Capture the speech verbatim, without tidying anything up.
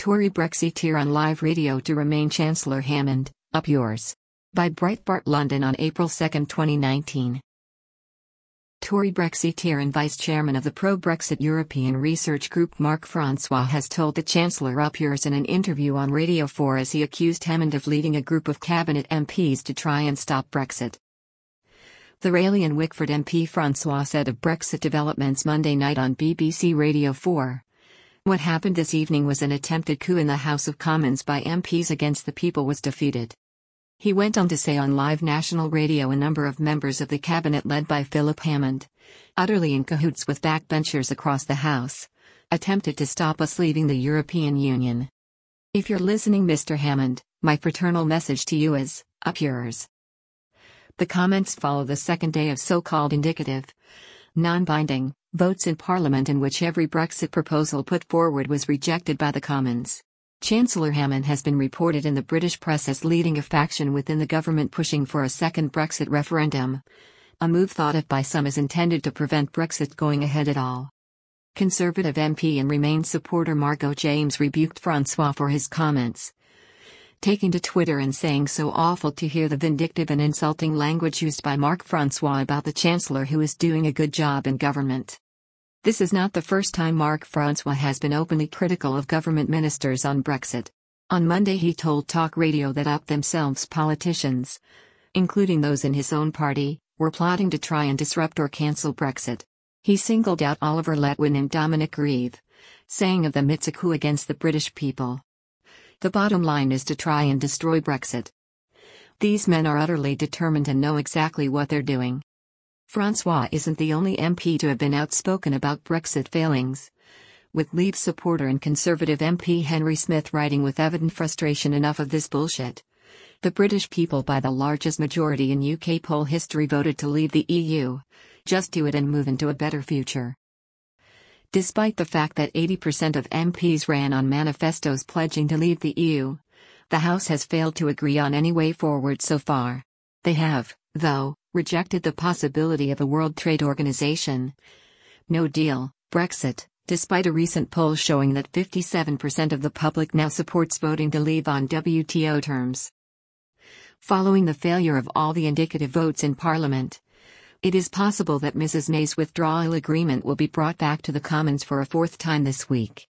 Tory Brexiteer on live radio to remain Chancellor Hammond, up yours. By Breitbart London on April second twenty nineteen. Tory Brexiteer and Vice Chairman of the pro-Brexit European Research Group Mark Francois has told the Chancellor up yours in an interview on Radio four as he accused Hammond of leading a group of cabinet M Ps to try and stop Brexit. The Raleigh and Wickford M P Francois said of Brexit developments Monday night on B B C Radio four. What happened this evening was an attempted coup in the House of Commons by M Ps against the people was defeated. He went on to say on live national radio a number of members of the cabinet led by Philip Hammond, utterly in cahoots with backbenchers across the House, attempted to stop us leaving the European Union. If you're listening, Mister Hammond, my fraternal message to you is, up yours. The comments follow the second day of so-called indicative, non-binding, votes in Parliament in which every Brexit proposal put forward was rejected by the Commons. Chancellor Hammond has been reported in the British press as leading a faction within the government pushing for a second Brexit referendum, a move thought of by some as intended to prevent Brexit going ahead at all. Conservative M P and Remain supporter Margot James rebuked Francois for his comments, taking to Twitter and saying so awful to hear the vindictive and insulting language used by Mark Francois about the Chancellor who is doing a good job in government. This is not the first time Mark Francois has been openly critical of government ministers on Brexit. On Monday he told Talk Radio that up themselves politicians, including those in his own party, were plotting to try and disrupt or cancel Brexit. He singled out Oliver Letwin and Dominic Grieve, saying of them it's a coup against the British people. The bottom line is to try and destroy Brexit. These men are utterly determined and know exactly what they're doing. Francois isn't the only M P to have been outspoken about Brexit failings, with Leave supporter and Conservative M P Henry Smith writing with evident frustration, enough of this bullshit. The British people by the largest majority in U K poll history voted to leave the E U. Just do it and move into a better future. Despite the fact that eighty percent of M Ps ran on manifestos pledging to leave the E U, the House has failed to agree on any way forward so far. They have, though, rejected the possibility of a World Trade Organization no deal, Brexit, despite a recent poll showing that fifty-seven percent of the public now supports voting to leave on W T O terms. Following the failure of all the indicative votes in Parliament, it is possible that Missus May's withdrawal agreement will be brought back to the Commons for a fourth time this week.